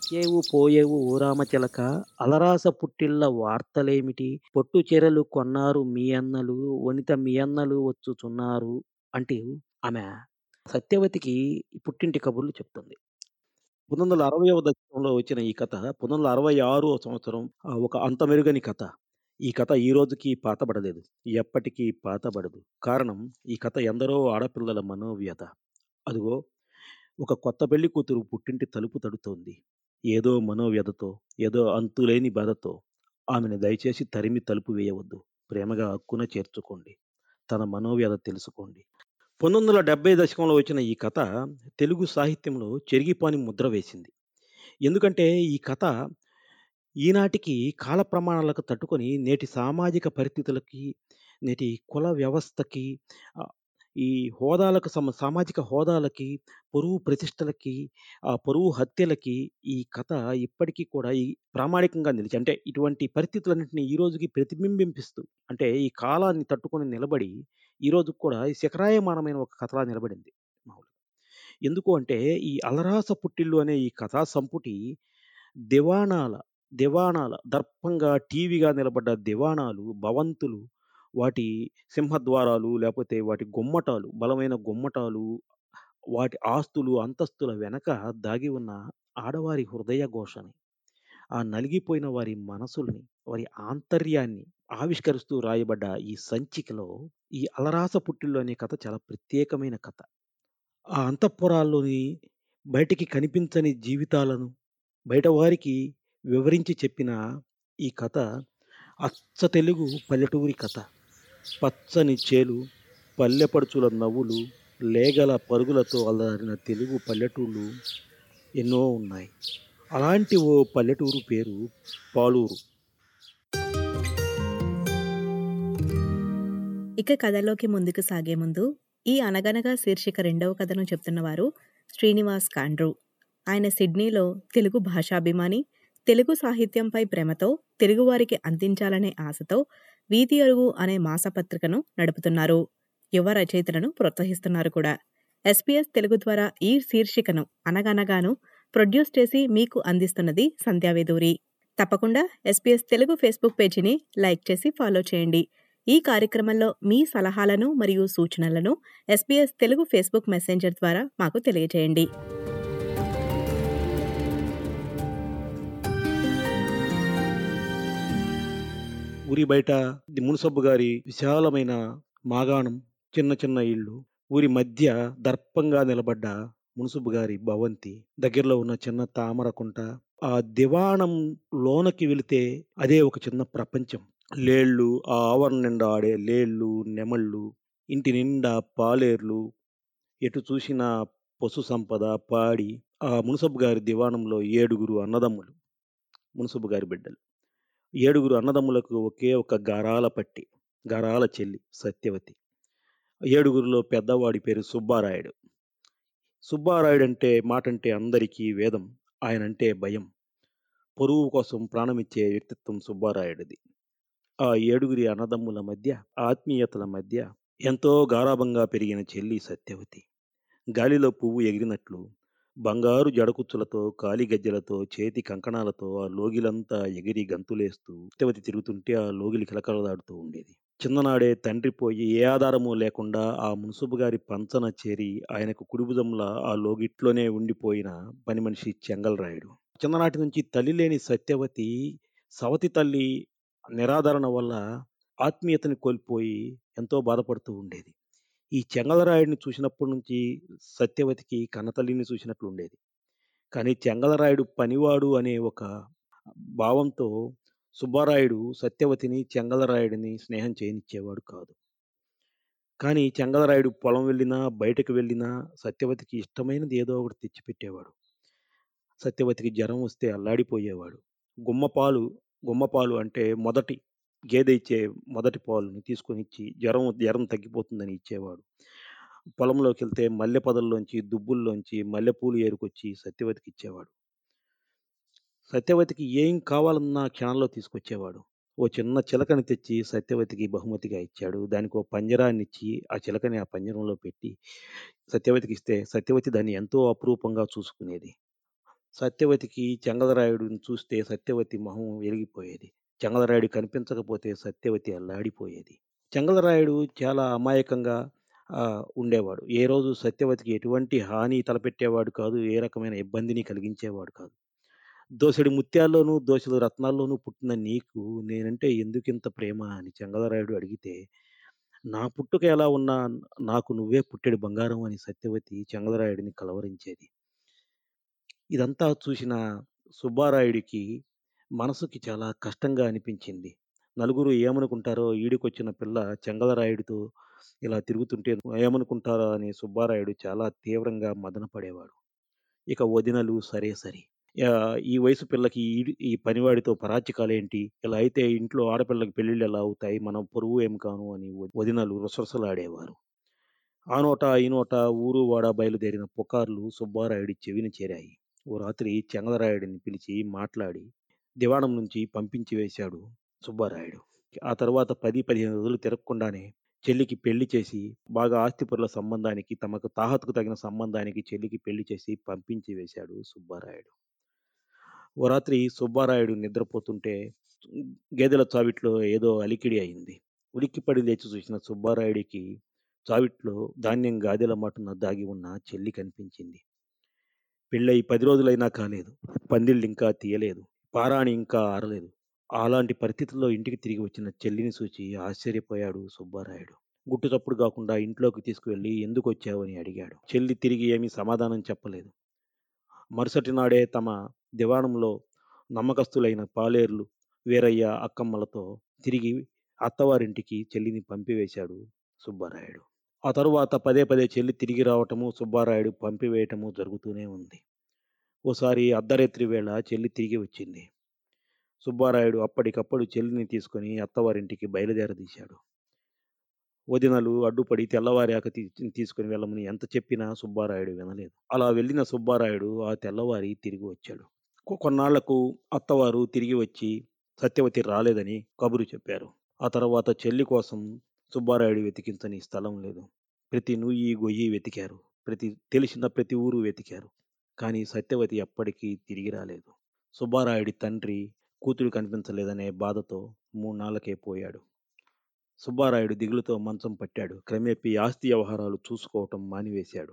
వచ్చేవు పోయేవు ఓరామచిలక అలరాస పుట్టిళ్ళ వార్తలేమిటి పొట్టు చీరలు కొన్నారు మీ అన్నలు వనిత మీ అన్నలు వచ్చుచున్నారు అంటూ ఆమె సత్యవతికి పుట్టింటి కబుర్లు చెప్తుంది. 1960వ దశకంలో వచ్చిన ఈ కథ 1966 సంవత్సరం ఒక అంతమెరుగని కథ. ఈ కథ ఈ రోజుకి పాతబడలేదు. ఎప్పటికీ పాతబడదు. కారణం ఈ కథ ఎందరో ఆడపిల్లల మనోవ్యథ. అదిగో ఒక కొత్త పెళ్లి కూతురు పుట్టింటి తలుపు తడుతోంది. ఏదో మనోవ్యధతో, ఏదో అంతులేని బాధతో. ఆమెను దయచేసి తరిమి తలుపు వేయవద్దు. ప్రేమగా హక్కున చేర్చుకోండి. తన మనోవ్యధ తెలుసుకోండి. 1970 దశకంలో వచ్చిన ఈ కథ తెలుగు సాహిత్యంలో చెరిగిపోని ముద్ర వేసింది. ఎందుకంటే ఈ కథ ఈనాటికి కాల ప్రమాణాలకు తట్టుకొని నేటి సామాజిక పరిస్థితులకి, నేటి కుల వ్యవస్థకి, ఆహ్, ఈ హోదాలకు సామాజిక హోదాలకి, పరువు ప్రతిష్టలకి, పరువు హత్యలకి ఈ కథ ఇప్పటికీ కూడా ప్రామాణికంగా నిలిచి అంటే ఇటువంటి పరిస్థితులన్నింటిని ఈ రోజుకి ప్రతిబింబింపిస్తూ అంటే ఈ కాలాన్ని తట్టుకొని నిలబడి ఈ రోజుకి కూడా ఈ శిఖరాయమానమైన ఒక కథలా నిలబడింది. మామూలుగా. ఎందుకు అంటే ఈ 'అలరాస పుట్టిల్లు' అనే ఈ కథా సంపుటి దివాణాల, దివాణాల దర్పంగా టీవీగా నిలబడ్డ దివాణాలు, భవంతులు, వాటి సింహద్వారాలు, లేపోతే వాటి గుమ్మటాలు, బలమైన గుమ్మటాలు, వాటి ఆస్తులు, అంతస్తుల వెనక దాగి ఉన్న ఆడవారి హృదయ ఘోషని, ఆ నలిగిపోయిన వారి మనసుల్ని, వారి ఆంతర్యాన్ని ఆవిష్కరిస్తూ రాయబడ్డ ఈ సంచికలో ఈ 'అలరాస పుట్టిల్లు' అనే కథ చాలా ప్రత్యేకమైన కథ. ఆ అంతఃపురాల్లోని బయటికి కనిపించని జీవితాలను బయట వారికి వివరించి చెప్పిన ఈ కథ అచ్చ తెలుగు పల్లెటూరి కథ. పచ్చని చేలు, పల్లెపడుచుల నవ్వులు, లేగల పరుగులతో అలరిన తెలుగు పల్లెటూళ్ళు ఎన్నో ఉన్నాయి. అలాంటి ఓ పల్లెటూరు పేరు పాలూరు. ఇక కథలోకి ముందుకు సాగే ముందు ఈ అనగనగా శీర్షిక రెండవ కథను చెప్తున్నవారు శ్రీనివాస్ కాండ్రు. ఆయన సిడ్నీలో తెలుగు భాషాభిమాని, తెలుగు సాహిత్యంపై ప్రేమతో తెలుగువారికి అందించాలనే ఆశతో వీధి అరుగు అనే మాసపత్రికను నడుపుతున్నారు. యువ రచయితలను ప్రోత్సహిస్తున్నారు కూడా. ఎస్పీఎస్ తెలుగు ద్వారా ఈ శీర్షికను అనగనగాను ప్రొడ్యూస్ చేసి మీకు అందిస్తున్నది సంధ్యావేదూరి. తప్పకుండా ఎస్పీఎస్ తెలుగు ఫేస్బుక్ పేజీని లైక్ చేసి ఫాలో చేయండి. ఈ కార్యక్రమంలో మీ సలహాలను మరియు సూచనలను ఎస్బీఎస్ తెలుగు ఫేస్బుక్ మెసెంజర్ ద్వారా మాకు తెలియజేయండి. ఊరి బయట మున్సబు గారి విశాలమైన మాగాణం, చిన్న చిన్న ఇళ్ళు, ఊరి మధ్య దర్పంగా నిలబడ్డ మున్సబు గారి భవంతి, దగ్గరలో ఉన్న చిన్న తామరకుంట, ఆ దివాణం లోనకి వెళితే అదే ఒక చిన్న ప్రపంచం. లేళ్ళు, ఆ ఆవరణ నిండా ఆడే లేళ్ళు, నెమళ్ళు, ఇంటి నిండా పాలేర్లు, ఎటు చూసినా పశు సంపద, పాడి. ఆ మున్సబు గారి దివాణంలో 7 అన్నదమ్ములు, మున్సబు గారి బిడ్డలు. 7 అన్నదమ్ములకు ఒకే ఒక గారాల పట్టి, గారాల చెల్లి సత్యవతి. 7లో పెద్దవాడి పేరు సుబ్బారాయుడు. సుబ్బారాయుడంటే మాటంటే అందరికీ వేదం. ఆయనంటే భయం. పొరుగు కోసం ప్రాణమిచ్చే వ్యక్తిత్వం సుబ్బారాయుడిది. ఆ 7 అన్నదమ్ముల మధ్య, ఆత్మీయతల మధ్య ఎంతో గారాబంగా పెరిగిన చెల్లి సత్యవతి. గాలిలో పువ్వు ఎగిరినట్లు బంగారు జడకుచ్చులతో, కాలిగజ్జెలతో, చేతి కంకణాలతో ఆ లోగిలంతా ఎగిరి గంతులేస్తూ సత్యవతి తిరుగుతుంటే ఆ లోగిలి కిలకలలాడుతూ ఉండేది. చిన్ననాడే తండ్రి పోయి ఏ ఆధారమూ లేకుండా ఆ మున్సబు గారి పంచన చేరి ఆయనకు కుడిభుజంలా ఆ లోగిట్లోనే ఉండిపోయిన పని మనిషి చెంగల్రాయుడు. చిన్ననాటి నుంచి తల్లి లేని సత్యవతి సవతి తల్లి నిరాదరణ వల్ల ఆత్మీయతని కోల్పోయి ఎంతో బాధపడుతూ ఉండేది. ఈ చెంగలరాయుడిని చూసినప్పటి నుంచి సత్యవతికి కన్నతల్లిని చూసినట్లుండేది. కానీ చెంగలరాయుడు పనివాడు అనే ఒక భావంతో సుబ్బారాయుడు సత్యవతిని, చెంగలరాయుడిని స్నేహం చేయనిచ్చేవాడు కాదు. కానీ చెంగలరాయుడు పొలం వెళ్ళినా, బయటకు వెళ్ళినా సత్యవతికి ఇష్టమైనది ఏదో ఒకటి తెచ్చిపెట్టేవాడు. సత్యవతికి జ్వరం వస్తే అల్లాడిపోయేవాడు. గుమ్మపాలు, గుమ్మపాలు అంటే గేదె ఇచ్చే మొదటి పాలుని తీసుకొనిచ్చి జ్వరం తగ్గిపోతుందని ఇచ్చేవాడు. పొలంలోకెళ్తే మల్లె పొదల్లోంచి, దుబ్బుల్లోంచి మల్లెపూలు ఏరుకొచ్చి సత్యవతికిచ్చేవాడు. సత్యవతికి ఏం కావాలన్నా క్షణంలో తీసుకొచ్చేవాడు. ఓ చిన్న చిలకని తెచ్చి సత్యవతికి బహుమతిగా ఇచ్చాడు. దానికో పంజరాన్నిచ్చి, ఆ చిలకని ఆ పంజరంలో పెట్టి సత్యవతికిస్తే, సత్యవతి దాన్ని ఎంతో అపురూపంగా చూసుకునేది. సత్యవతికి చెంగలరాయుడుని చూస్తే సత్యవతి మొహం వెలిగిపోయేది. చెంగలరాయుడు కనిపించకపోతే సత్యవతి అల్లాడిపోయేది. చెంగలరాయుడు చాలా అమాయకంగా ఉండేవాడు. ఏ రోజు సత్యవతికి ఎటువంటి హాని తలపెట్టేవాడు కాదు. ఏ రకమైన ఇబ్బందిని కలిగించేవాడు కాదు. దోసెడు ముత్యాల్లోనూ, దోసెడు రత్నాల్లోనూ పుట్టిన నీకు నేనంటే ఎందుకింత ప్రేమ అని చెంగలరాయుడు అడిగితే, నా పుట్టుక ఎలా ఉన్నా నాకు నువ్వే పుట్టెడు బంగారం అని సత్యవతి చెంగలరాయుడిని కలవరించేది. ఇదంతా చూసిన సుబ్బారాయుడికి మనసుకి చాలా కష్టంగా అనిపించింది. నలుగురు ఏమనుకుంటారో ఈడుకొచ్చిన పిల్ల చెంగలరాయుడితో ఇలా తిరుగుతుంటే ఏమనుకుంటారో అని సుబ్బారాయుడు చాలా తీవ్రంగా మదనపడేవాడు. ఇక వదినలు సరే సరి. ఈ వయసు పిల్లకి ఈ పనివాడితో పరాచికాలేంటి? ఇలా అయితే ఇంట్లో ఆడపిల్లకి పెళ్ళిళ్ళెలా అవుతాయి? మనం పరువు ఏం కాను అని వదినలు రుసరుసలాడేవారు. ఆ నోట, ఈ నోట ఊరు వాడ బయలుదేరిన పుకార్లు సుబ్బారాయుడి చెవిన చేరాయి. ఓ రాత్రి చెంగలరాయుడిని పిలిచి మాట్లాడి దివాణం నుంచి పంపించి వేశాడు సుబ్బారాయుడు. ఆ తరువాత 10, 15 రోజులు తిరగకుండానే చెల్లికి పెళ్లి చేసి, బాగా ఆస్తిపరుల సంబంధానికి, తమకు తాహతుకు తగిన సంబంధానికి చెల్లికి పెళ్లి చేసి పంపించి వేశాడు సుబ్బారాయుడు. ఓ రాత్రి సుబ్బారాయుడు నిద్రపోతుంటే గేదెల చావిట్లో ఏదో అలికిడి అయింది. ఉలిక్కిపడి లేచి చూసిన సుబ్బారాయుడికి చావిట్లో ధాన్యం గాదెల మాటున దాగి ఉన్న చెల్లి కనిపించింది. పెళ్ళయి 10 రోజులైనా కాలేదు. పందిళ్ళింకా తీయలేదు. పారాణి ఇంకా ఆరలేదు. అలాంటి పరిస్థితుల్లో ఇంటికి తిరిగి వచ్చిన చెల్లిని చూచి ఆశ్చర్యపోయాడు సుబ్బారాయుడు. గుట్టు చప్పుడు గాకుండా ఇంట్లోకి తీసుకువెళ్ళి ఎందుకొచ్చావని అడిగాడు. చెల్లి తిరిగి ఏమీ సమాధానం చెప్పలేదు. మరుసటి నాడే తమ దివాణంలో నమ్మకస్తులైన పాలేర్లు, వీరయ్య, అక్కమ్మలతో తిరిగి అత్తవారింటికి చెల్లిని పంపివేశాడు సుబ్బారాయుడు. ఆ తరువాత పదే పదే చెల్లి తిరిగి రావటము, సుబ్బారాయుడు పంపివేయటము జరుగుతూనే ఉంది. ఓసారి అర్ధరాత్రి వేళ చెల్లి తిరిగి వచ్చింది. సుబ్బారాయుడు అప్పటికప్పుడు చెల్లిని తీసుకొని అత్తవారింటికి బయలుదేరదీశాడు. వదినలు అడ్డుపడి తెల్లవారాక తీసుకొని వెళ్ళమని ఎంత చెప్పినా సుబ్బారాయుడు వినలేదు. అలా వెళ్ళిన సుబ్బారాయుడు ఆ తెల్లవారి తిరిగి వచ్చాడు. కొన్నాళ్లకు అత్తవారు తిరిగి వచ్చి సత్యవతి రాలేదని కబురు చెప్పారు. ఆ తర్వాత చెల్లి కోసం సుబ్బారాయుడు వెతికించని స్థలం లేదు. ప్రతి నుయ్యి, గొయ్యి వెతికారు. తెలిసిన ప్రతి ఊరు వెతికారు. కానీ సత్యవతి ఎప్పటికీ తిరిగి రాలేదు. సుబ్బారాయుడి తండ్రి కూతురు కనిపించలేదనే బాధతో 3 నాళ్ళకే పోయాడు. సుబ్బారాయుడు దిగులుతో మంచం పట్టాడు. క్రమేపీ ఆస్తి వ్యవహారాలు చూసుకోవటం మానివేశాడు.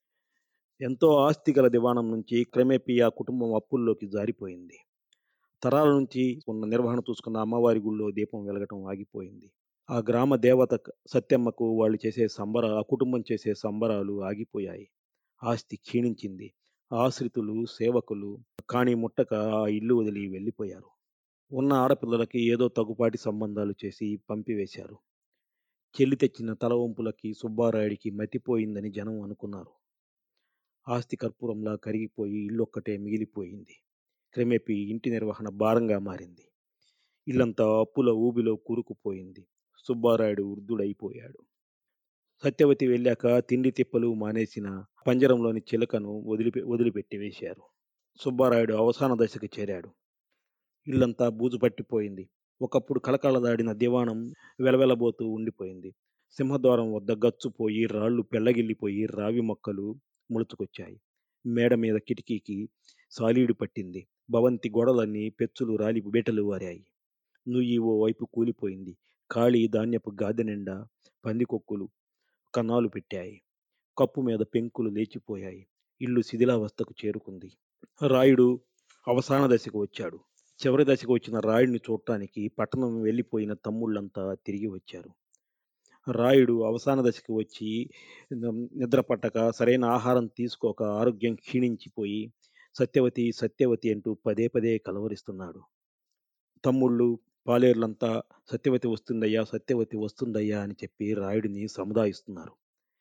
ఎంతో ఆస్తి గల దివాణం నుంచి క్రమేపీ ఆ కుటుంబం అప్పుల్లోకి జారిపోయింది. తరాల నుంచి ఉన్న నిర్వహణ చూసుకున్న అమ్మవారి గుళ్ళో దీపం వెలగటం ఆగిపోయింది. ఆ గ్రామ దేవత సత్యమ్మకు వాళ్ళు చేసే ఆ కుటుంబం చేసే సంబరాలు ఆగిపోయాయి. ఆస్తి క్షీణించింది. ఆశ్రితులు, సేవకులు కాణీ ముట్టక ఆ ఇల్లు వదిలి వెళ్ళిపోయారు. ఉన్న ఆడపిల్లలకి ఏదో తగుపాటి సంబంధాలు చేసి పంపివేశారు. చెల్లి తెచ్చిన తలవంపులకి సుబ్బారాయుడికి మతిపోయిందని జనం అనుకున్నారు. ఆస్తి కర్పూరంలా కరిగిపోయి ఇల్లొక్కటే మిగిలిపోయింది. క్రమేపీ ఇంటి నిర్వహణ భారంగా మారింది. ఇల్లంతా అప్పుల ఊబిలో కూరుకుపోయింది. సుబ్బారాయుడు వృద్ధుడైపోయాడు. సత్యవతి వెళ్ళాక తిండి తిప్పలు మానేసిన పంజరంలోని చిలకను వదిలిపెట్టి వేశారు. సుబ్బారాయుడు అవసాన దశకి చేరాడు. ఇల్లంతా బూజు పట్టిపోయింది. ఒకప్పుడు కళకళలాడిన దివాణం వెలవెలబోతూ ఉండిపోయింది. సింహద్వారం వద్ద గచ్చుపోయి, రాళ్ళు పెళ్లగిల్లిపోయి, రావి మొక్కలు ముడుచుకొచ్చాయి. మేడ మీద కిటికీకి సాలీడు పట్టింది. భవంతి గోడలన్నీ పెచ్చులు రాలి బీటలు వారాయి. నుయ్యి ఓ వైపు కూలిపోయింది. ఖాళీ ధాన్యపు గాదె నిండా పందికొక్కులు కన్నాలు పెట్టాయి. కప్పు మీద పెంకులు లేచిపోయాయి. ఇల్లు శిథిలావస్థకు చేరుకుంది. రాయుడు అవసాన దశకు వచ్చాడు. చివరి దశకు వచ్చిన రాయుడిని చూడటానికి పట్టణం వెళ్ళిపోయిన తమ్ముళ్ళంతా తిరిగి వచ్చారు. రాయుడు అవసాన దశకు వచ్చి నిద్ర పట్టక, సరైన ఆహారం తీసుకోక ఆరోగ్యం క్షీణించిపోయి సత్యవతి సత్యవతి అంటూ పదే పదే కలవరిస్తున్నాడు. తమ్ముళ్ళు, పాలేర్లంతా సత్యవతి వస్తుందయ్యా, సత్యవతి వస్తుందయ్యా అని చెప్పి రాయుడిని సముదాయిస్తున్నారు.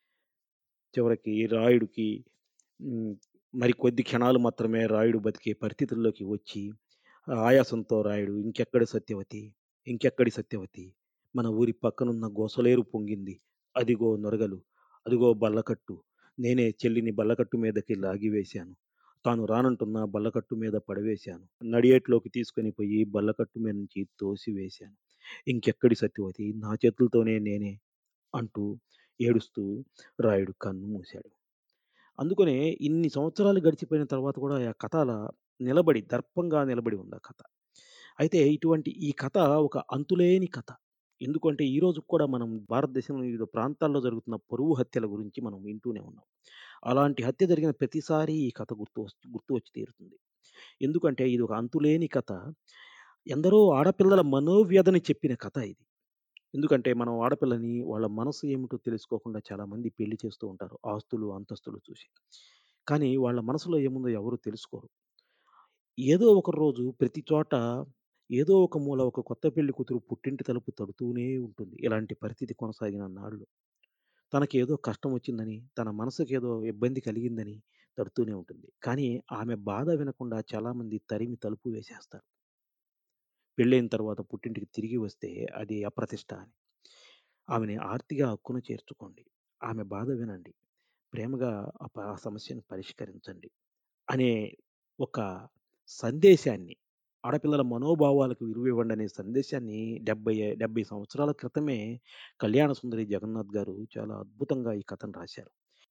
చివరికి రాయుడికి హ్మ్, మరి కొద్ది క్షణాలు మాత్రమే రాయుడు బతికే పరిస్థితుల్లోకి వచ్చి ఆయాసంతో రాయుడు ఇంకెక్కడి సత్యవతి, ఇంకెక్కడి సత్యవతి, మన ఊరి పక్కనున్న గోసలేరు పొంగింది, అదిగో నొరగలు, అదిగో బల్లకట్టు, నేనే చెల్లిని బల్లకట్టు మీదకి లాగివేశాను, తాను రానంటున్న బల్లకట్టు మీద పడవేశాను, నడియేట్లోకి తీసుకొని పోయి బల్లకట్టు మీద నుంచి తోసివేశాను, ఇంకెక్కడి సత్యవతి, నా చేతులతోనే నేనే అంటూ ఏడుస్తూ రాయుడు కన్ను మూశాడు. అందుకనే ఇన్ని సంవత్సరాలు గడిచిపోయిన తర్వాత కూడా ఆ కథ అలా దర్పంగా నిలబడి ఉంది ఆ కథ. అయితే ఇటువంటి ఈ కథ ఒక అంతులేని కథ. ఎందుకంటే ఈ రోజుకి కూడా మనం భారతదేశంలో వివిధ ప్రాంతాల్లో జరుగుతున్న పరువు హత్యల గురించి మనం వింటూనే ఉన్నాం. అలాంటి హత్య జరిగిన ప్రతిసారి ఈ కథ గుర్తు వచ్చి తీరుతుంది. ఎందుకంటే ఇది ఒక అంతులేని కథ. ఎందరో ఆడపిల్లల మనోవ్యధని చెప్పిన కథ ఇది. ఎందుకంటే మనం ఆడపిల్లని వాళ్ళ మనసు ఏమిటో తెలుసుకోకుండా చాలామంది పెళ్లి చేస్తూ ఉంటారు. ఆస్తులు, అంతస్తులు చూసి. కానీ వాళ్ళ మనసులో ఏముందో ఎవరు తెలుసుకోరు. ఏదో ఒక రోజు ప్రతి చోట ఏదో ఒక మూల ఒక కొత్త పెళ్లి కూతురు పుట్టింటి తలుపు తడుతూనే ఉంటుంది. ఇలాంటి పరిస్థితి కొనసాగినన్నాళ్ళు. తనకేదో కష్టం వచ్చిందని, తన మనసుకేదో ఇబ్బంది కలిగిందని తడుతూనే ఉంటుంది. కానీ ఆమె బాధ వినకుండా చాలామంది తరిమి తలుపు వేసేస్తారు. పెళ్ళైన తర్వాత పుట్టింటికి తిరిగి వస్తే అది అప్రతిష్ట అని. ఆమెని ఆర్తిగా హక్కున చేర్చుకోండి. ఆమె బాధ వినండి. ప్రేమగా ఆ సమస్యను పరిష్కరించండి. అనే ఒక సందేశాన్ని, ఆడపిల్లల మనోభావాలకు విలువివ్వండి అనే సందేశాన్ని 70 సంవత్సరాల క్రితమే కళ్యాణ సుందరి జగన్నాథ్ గారు చాలా అద్భుతంగా ఈ కథను రాశారు.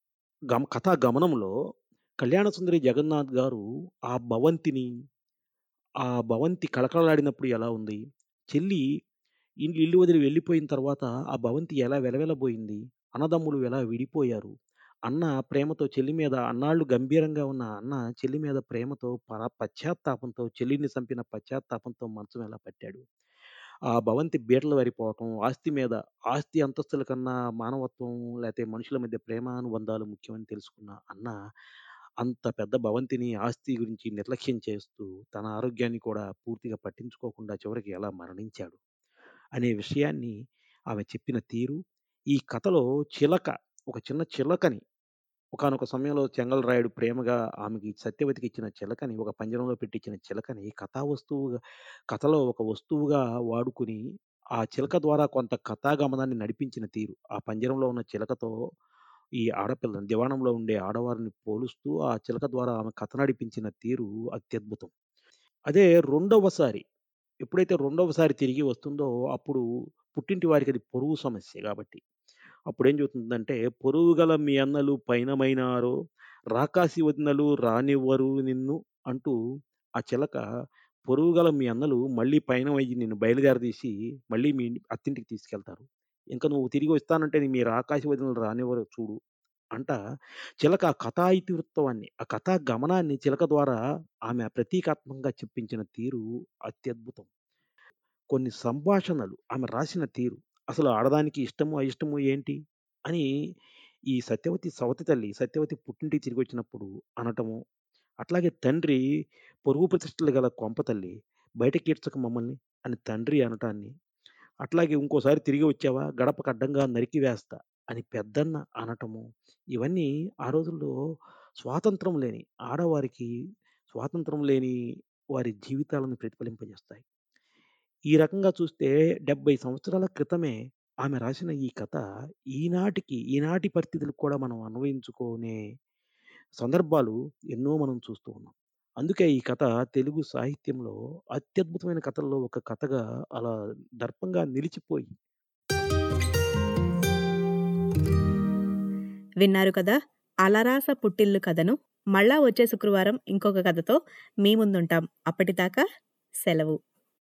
కథా గమనంలో కళ్యాణ సుందరి జగన్నాథ్ గారు ఆ భవంతిని, ఆ భవంతి కళకళలాడినప్పుడు ఎలా ఉంది? చెల్లి ఇల్లు వదిలి వెళ్ళిపోయిన తర్వాత ఆ భవంతి ఎలా వెలవెలబోయింది? అన్నదమ్ములు ఎలా విడిపోయారు? అన్న ప్రేమతో చెల్లి మీద అన్నాళ్ళు గంభీరంగా ఉన్న అన్న చెల్లి మీద ప్రేమతో పశ్చాత్తాపంతో చెల్లిని చంపిన పశ్చాత్తాపంతో మంచం ఎలా పట్టాడు? ఆ భవంతి బీటలు వారిపోవటం, ఆస్తి అంతస్తుల కన్నా మానవత్వం లేతే మనుషుల మధ్య ప్రేమానుబంధాలు ముఖ్యమని తెలుసుకున్న అన్న, అంత పెద్ద భవంతిని, ఆస్తి గురించి నిర్లక్ష్యం చేస్తూ, తన ఆరోగ్యాన్ని కూడా పూర్తిగా పట్టించుకోకుండా చివరికి ఎలా మరణించాడు? అనే విషయాన్ని ఆమె చెప్పిన తీరు, ఈ కథలో ఒక చిన్న చిలకని ఒకానొక సమయంలో చెంగలరాయుడు ప్రేమగా ఆమెకి సత్యవతికి ఇచ్చిన చిలకని, ఒక పంజరంలో పెట్టించిన చిలకని కథలో ఒక వస్తువుగా వాడుకొని, ఆ చిలక ద్వారా కొంత కథాగమనాన్ని నడిపించిన తీరు. ఆ పంజరంలో ఉన్న చిలకతో ఈ ఆడపిల్లని, దివాణంలో ఉండే ఆడవారిని పోలుస్తూ, ఆ చిలక ద్వారా ఆమె కథ నడిపించిన తీరు అత్యద్భుతం. అదే రెండవసారి ఎప్పుడైతే రెండవసారి తిరిగి వస్తుందో, అప్పుడు పుట్టింటి వారికది పొరుగు సమస్య గాబట్టి, అప్పుడేం జరుగుతుందంటే, "పొరుగుగల మీ అన్నలు పైనమైనారో, రాకాసి వదినలు రానివ్వరు నిన్ను" అంటూ ఆ చిలక "పొరుగుగల మీ అన్నలు మళ్ళీ పయనమయ్యి నిన్ను బయలుదేరదీసి, మళ్ళీ మీ అత్తింటికి తీసుకెళ్తారు. ఇంక నువ్వు తిరిగి వస్తానంటే మీ రాకాసి వదినలు రానివ్వరు చూడు" అంటా చిలక ఆ కథా ఇతివృత్తాన్ని, ఆ కథా గమనాన్ని చిలక ద్వారా ఆమె ప్రతీకాత్మకంగా చెప్పించిన తీరు అత్యద్భుతం. కొన్ని సంభాషణలు ఆమె రాసిన తీరు, అసలు ఆడదానికి ఇష్టము, అయిష్టము ఏంటి అని ఈ సత్యవతి పుట్టింటికి తిరిగొచ్చినప్పుడు అనటము. అట్లాగే తండ్రి "పొరుగు ప్రతిష్టలు గల కొంప తల్లి, బయటకీడ్చకు మమ్మల్ని" అని తండ్రి అనటాన్ని, అట్లాగే "ఇంకోసారి తిరిగి వచ్చావా గడపకు అడ్డంగా నరికివేస్తా" అని పెద్దన్న అనటము. ఇవన్నీ ఆ రోజుల్లో స్వాతంత్రం లేని ఆడవారికి, స్వాతంత్రం లేని వారి జీవితాలను ప్రతిఫలింపజేస్తాయి. ఈ రకంగా చూస్తే 70 సంవత్సరాల క్రితమే ఆమె రాసిన ఈ కథ ఈనాటి పరిస్థితులకు కూడా మనం అన్వయించుకునే సందర్భాలు ఎన్నో మనం చూస్తూ ఉన్నాం. అందుకే ఈ కథ తెలుగు సాహిత్యంలో అత్యద్భుతమైన కథల్లో ఒక కథగా అలా దర్పంగా నిలిచిపోయి విన్నారు కదా! అలరాస పుట్టిల్లు కథను. మళ్ళా వచ్చే శుక్రవారం ఇంకొక కథతో మీ ముందుంటాం. అప్పటిదాకా సెలవు.